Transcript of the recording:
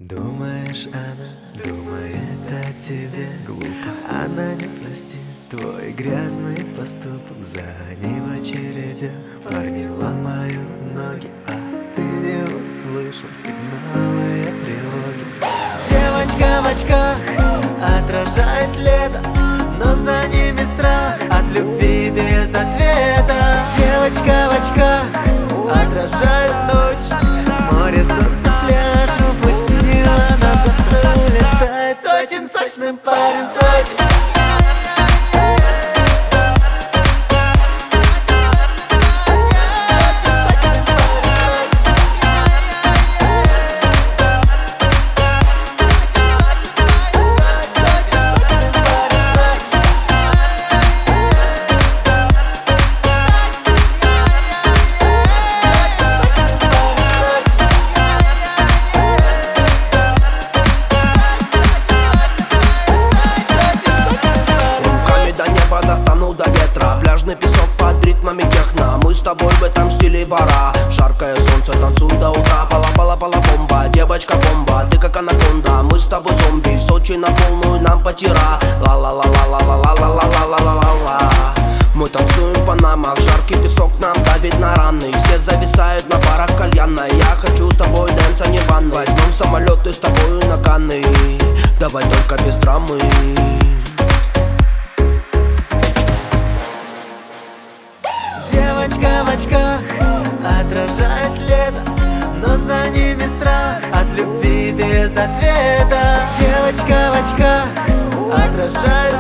Думаешь, она думает о тебе глупо. Она не простит твой грязный поступок. За ней в очередях парни ломают ноги, а ты не услышал сигналы тревоги. Девочка в очках отражает лето, но за ними страх от любви без ответа. Девочка в очках отражает ночь, море, солнце, пляж упустила, но завтра улетает очень сочный парень, Сочи. Достану до ветра, пляжный песок под ритмами техно. Мы с тобой в этом стиле бара. Жаркое солнце, танцуй до утра. Пала-пала-пала-бомба, девочка-бомба, ты как анаконда. Мы с тобой зомби, Сочи на полную нам потира. Ла-ла-ла-ла-ла-ла-ла-ла-ла-ла-ла. Мы танцуем в панамах, жаркий песок нам давит на раны. Все зависают на парах кальяна. Я хочу с тобой дэнс, а не ванны. Возьмем самолет и с тобою на Канны. Давай только без драмы. Девочка в очках отражает лето, но за ними страх от любви без ответа. Девочка в очках отражает